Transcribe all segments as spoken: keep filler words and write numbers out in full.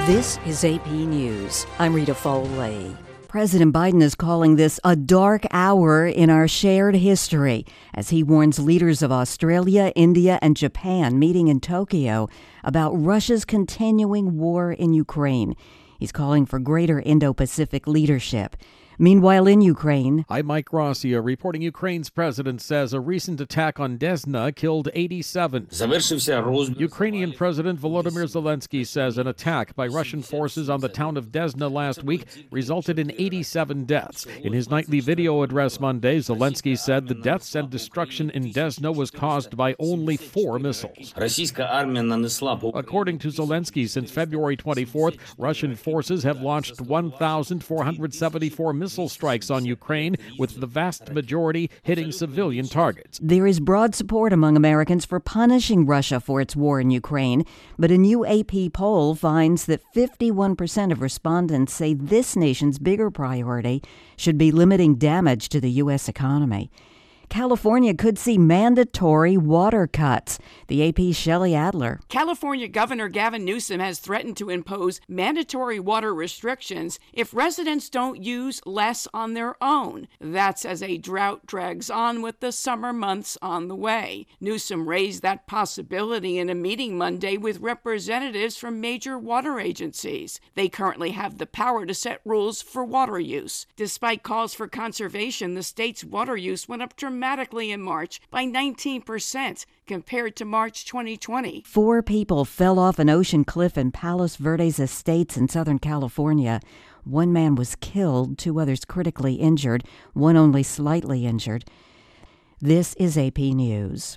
This is A P News. I'm Rita Foley. President Biden is calling this a dark hour in our shared history as he warns leaders of Australia, India, and Japan meeting in Tokyo about Russia's continuing war in Ukraine. He's calling for greater Indo-Pacific leadership. Meanwhile, in Ukraine... I'm Mike Rossio, reporting Ukraine's president says a recent attack on Desna killed eighty-seven. Ukrainian President Volodymyr Zelensky says an attack by Russian forces on the town of Desna last week resulted in eighty-seven deaths. In his nightly video address Monday, Zelensky said the deaths and destruction in Desna was caused by only four missiles. According to Zelensky, since February twenty-fourth, Russian forces have launched one thousand four hundred seventy-four missiles missile strikes on Ukraine, with the vast majority hitting civilian targets. There is broad support among Americans for punishing Russia for its war in Ukraine, but a new A P poll finds that fifty-one percent of respondents say this nation's bigger priority should be limiting damage to the U S economy. California could see mandatory water cuts. The A P's Shelley Adler. California Governor Gavin Newsom has threatened to impose mandatory water restrictions if residents don't use less on their own. That's as a drought drags on with the summer months on the way. Newsom raised that possibility in a meeting Monday with representatives from major water agencies. They currently have the power to set rules for water use. Despite calls for conservation, the state's water use went up dramatically. dramatically in March by nineteen percent compared to March twenty twenty. Four people fell off an ocean cliff in Palos Verdes Estates in Southern California. One man was killed, two others critically injured, one only slightly injured. This is A P News.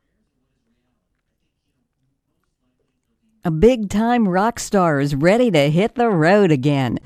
A big-time rock star is ready to hit the road again.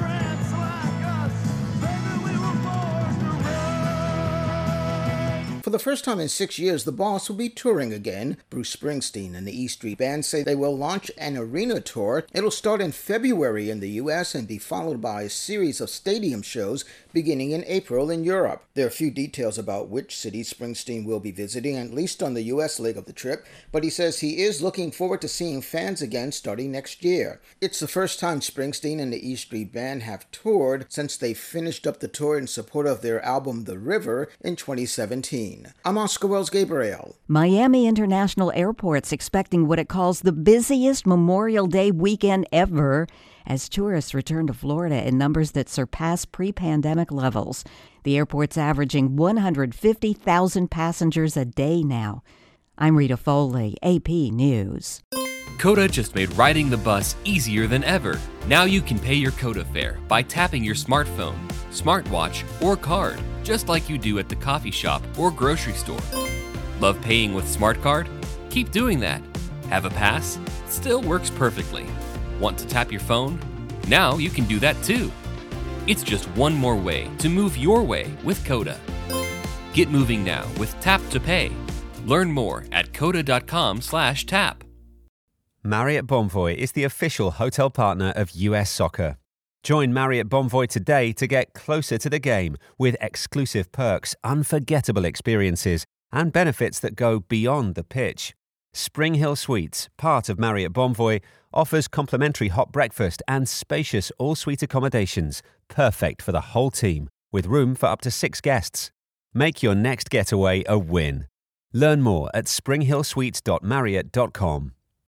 For the first time in six years, the Boss will be touring again. Bruce Springsteen and the E Street Band say they will launch an arena tour. It'll start in February in the U S and be followed by a series of stadium shows beginning in April in Europe. There are few details about which cities Springsteen will be visiting, at least on the U S leg of the trip, but he says he is looking forward to seeing fans again starting next year. It's the first time Springsteen and the E Street Band have toured since they finished up the tour in support of their album The River in twenty seventeen. I'm Oscar Wells Gabriel. Miami International Airport's expecting what it calls the busiest Memorial Day weekend ever as tourists return to Florida in numbers that surpass pre-pandemic levels. The airport's averaging one hundred fifty thousand passengers a day now. I'm Rita Foley, A P News. Coda just made riding the bus easier than ever. Now you can pay your Coda fare by tapping your smartphone, smartwatch, or card, just like you do at the coffee shop or grocery store. Love paying with Smart Card? Keep doing that. Have a pass? Still works perfectly. Want to tap your phone? Now you can do that too. It's just one more way to move your way with Coda. Get moving now with Tap to Pay. Learn more at coda.com slash tap. Marriott Bonvoy is the official hotel partner of U S Soccer. Join Marriott Bonvoy today to get closer to the game with exclusive perks, unforgettable experiences, and benefits that go beyond the pitch. Spring Hill Suites, part of Marriott Bonvoy, offers complimentary hot breakfast and spacious all-suite accommodations, perfect for the whole team, with room for up to six guests. Make your next getaway a win. Learn more at spring hill suites dot marriott dot com.